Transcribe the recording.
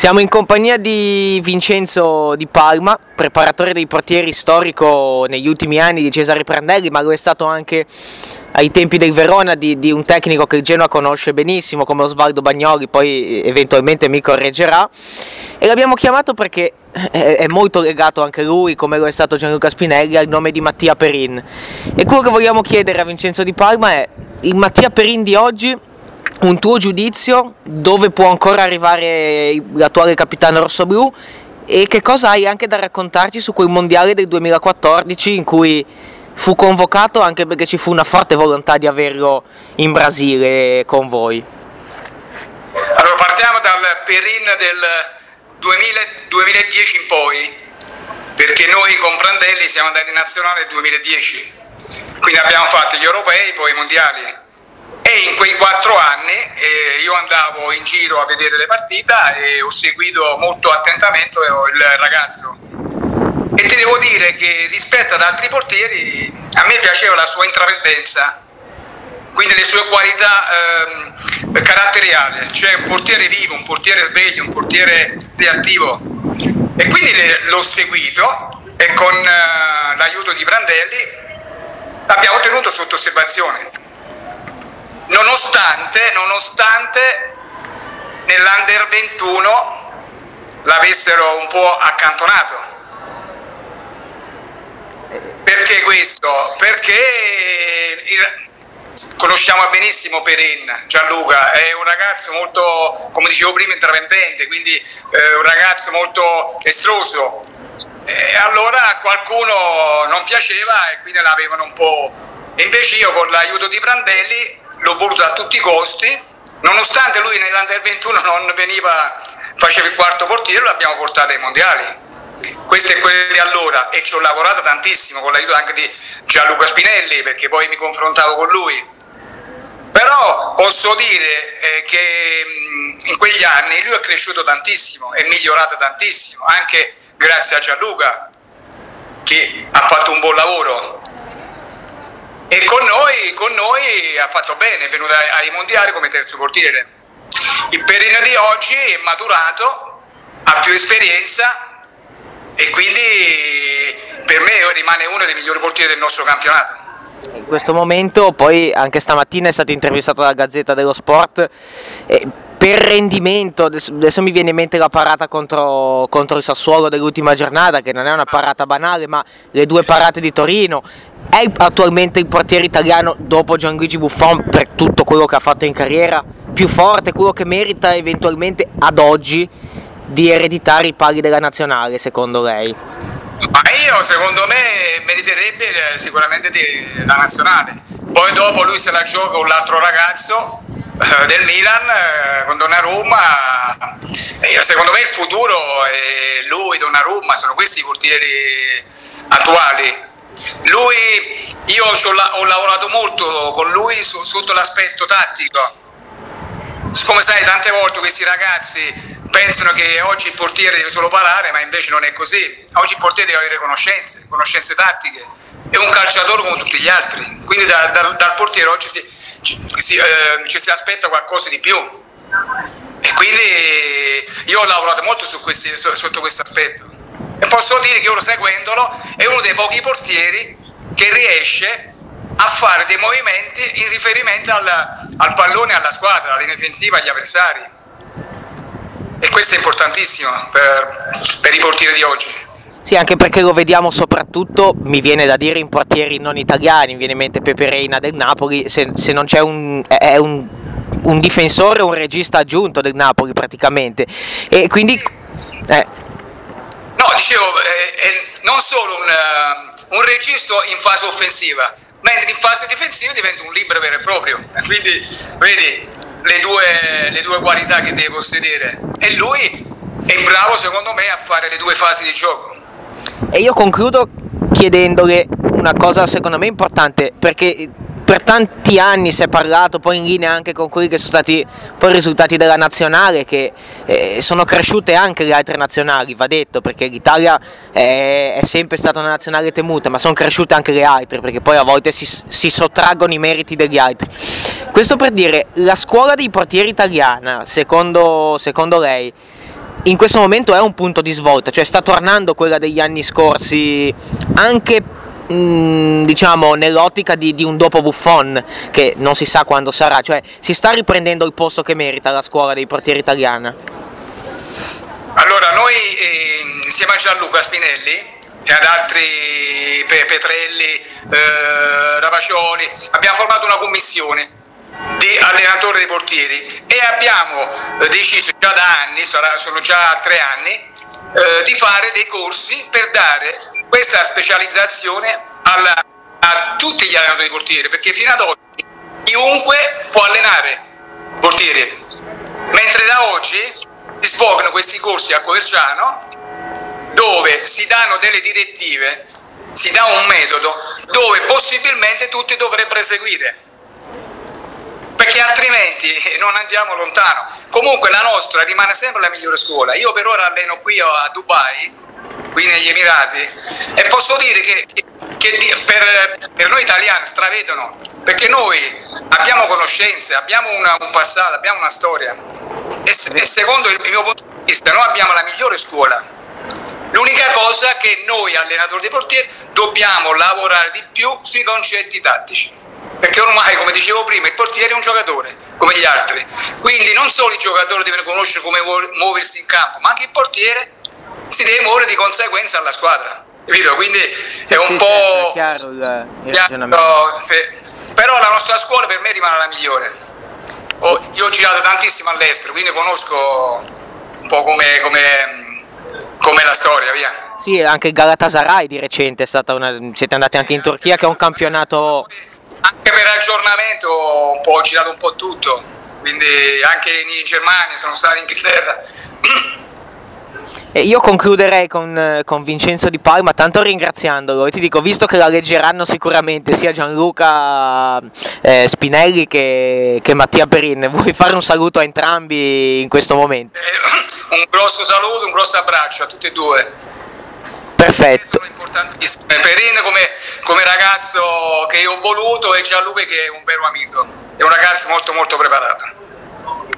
Siamo in compagnia di Vincenzo Di Palma, preparatore dei portieri storico negli ultimi anni di Cesare Prandelli, ma lo è stato anche ai tempi del Verona di un tecnico che il Genoa conosce benissimo come Osvaldo Bagnoli, poi eventualmente mi correggerà, e l'abbiamo chiamato perché è molto legato anche lui, come lo è stato Gianluca Spinelli, al nome di Mattia Perin. E quello che vogliamo chiedere a Vincenzo Di Palma è: il Mattia Perin di oggi, un tuo giudizio, dove può ancora arrivare l'attuale capitano rossoblù, e che cosa hai anche da raccontarci su quel mondiale del 2014 in cui fu convocato, anche perché ci fu una forte volontà di averlo in Brasile con voi. Allora, partiamo dal Perin del 2010 in poi, perché noi con Prandelli siamo andati in nazionale nel 2010, quindi abbiamo fatto gli europei, poi i mondiali. E in quei 4 anni io andavo in giro a vedere le partite e ho seguito molto attentamente il ragazzo. E ti devo dire che rispetto ad altri portieri a me piaceva la sua intraprendenza, quindi le sue qualità caratteriali, cioè un portiere vivo, un portiere sveglio, un portiere reattivo. E quindi l'ho seguito e con l'aiuto di Prandelli l'abbiamo tenuto sotto osservazione. Nonostante nell'Under 21 l'avessero un po' accantonato. Perché questo? Perché conosciamo benissimo Perin, Gianluca, è un ragazzo molto, come dicevo prima, intraprendente, quindi un ragazzo molto estroso. E allora a qualcuno non piaceva e quindi l'avevano un po'. E invece io con l'aiuto di Prandelli l'ho voluto a tutti i costi, nonostante lui nell'Under 21 non veniva, faceva il quarto portiere, l'abbiamo portato ai mondiali. Questo è quello di allora, e ci ho lavorato tantissimo con l'aiuto anche di Gianluca Spinelli, perché poi mi confrontavo con lui. Però posso dire che in quegli anni lui è cresciuto tantissimo, è migliorato tantissimo, anche grazie a Gianluca, che ha fatto un buon lavoro. E con noi ha fatto bene, è venuto ai mondiali come terzo portiere. Il Perin di oggi è maturato, ha più esperienza e quindi per me rimane uno dei migliori portieri del nostro campionato. In questo momento, poi anche stamattina è stato intervistato dalla Gazzetta dello Sport, per rendimento, adesso mi viene in mente la parata contro il Sassuolo dell'ultima giornata, che non è una parata banale, ma le 2 parate di Torino. È attualmente il portiere italiano, dopo Gianluigi Buffon, per tutto quello che ha fatto in carriera, più forte, quello che merita eventualmente ad oggi di ereditare i pali della nazionale, secondo lei? Ma secondo me meriterebbe sicuramente la nazionale. Poi dopo lui se la gioca con l'altro ragazzo del Milan, con Donnarumma. Secondo me il futuro è lui, Donnarumma, sono questi i portieri attuali. Io ho lavorato molto con lui sotto l'aspetto tattico. Come sai, tante volte questi ragazzi pensano che oggi il portiere deve solo parare, ma invece non è così. Oggi il portiere deve avere conoscenze tattiche, è un calciatore come tutti gli altri, quindi dal portiere oggi ci si aspetta qualcosa di più. E quindi io ho lavorato molto sotto questo aspetto. E posso dire che io, seguendolo, è uno dei pochi portieri che riesce a fare dei movimenti in riferimento al pallone, alla squadra, alla linea difensiva, agli avversari. E questo è importantissimo per i portieri di oggi. Sì, anche perché lo vediamo soprattutto, mi viene da dire, in portieri non italiani. Mi viene in mente Pepe Reina del Napoli, se non c'è un difensore, un regista aggiunto del Napoli praticamente. E quindi... No, dicevo, non solo un registro in fase offensiva, mentre in fase difensiva diventa un libero vero e proprio. Quindi vedi le due qualità che deve possedere, e lui è bravo secondo me a fare le 2 fasi di gioco. E io concludo chiedendole una cosa secondo me importante, perché per tanti anni si è parlato, poi in linea anche con quelli che sono stati poi i risultati della nazionale, che sono cresciute anche le altre nazionali, va detto, perché l'Italia è sempre stata una nazionale temuta, ma sono cresciute anche le altre, perché poi a volte si sottraggono i meriti degli altri. Questo per dire, la scuola dei portieri italiana, secondo lei, in questo momento è un punto di svolta, cioè sta tornando quella degli anni scorsi, anche diciamo nell'ottica di un dopo Buffon, che non si sa quando sarà, cioè si sta riprendendo il posto che merita la scuola dei portieri italiana. Allora, noi insieme a Gianluca Spinelli e ad altri Petrelli, Ravaccioli, abbiamo formato una commissione di allenatori dei portieri e abbiamo deciso già da anni, sono già 3 anni, di fare dei corsi per dare questa specializzazione a tutti gli allenatori di portieri, perché fino ad oggi chiunque può allenare portieri, mentre da oggi si svolgono questi corsi a Coverciano dove si danno delle direttive, si dà un metodo dove possibilmente tutti dovrebbero seguire, perché altrimenti non andiamo lontano. Comunque la nostra rimane sempre la migliore scuola. Io per ora alleno qui a Dubai, qui negli Emirati, e posso dire che per noi italiani stravedono, perché noi abbiamo conoscenze, abbiamo un passato, abbiamo una storia e secondo il mio punto di vista noi abbiamo la migliore scuola. L'unica cosa è che noi allenatori dei portieri dobbiamo lavorare di più sui concetti tattici, perché ormai, come dicevo prima, il portiere è un giocatore come gli altri, quindi non solo il giocatore deve conoscere come muoversi in campo, ma anche il portiere si deve muovere di conseguenza alla squadra, capito? Quindi è un po' è chiaro il ragionamento. Sì. Però la nostra scuola per me rimane la migliore. Io ho girato tantissimo all'estero, quindi conosco un po' come la storia, via. Sì, anche il Galatasaray di recente è stata siete andati anche in Turchia, che è un campionato. Anche per aggiornamento ho girato un po' tutto, quindi anche in Germania, sono stato in Inghilterra. Io concluderei con Vincenzo Di Palma, tanto ringraziandolo, e ti dico, visto che la leggeranno sicuramente sia Gianluca Spinelli che Mattia Perin, vuoi fare un saluto a entrambi in questo momento? Un grosso saluto, un grosso abbraccio a tutti e due. Perfetto. Sono importantissime. Perin come ragazzo che io ho voluto e Gianluca che è un vero amico, è un ragazzo molto molto preparato.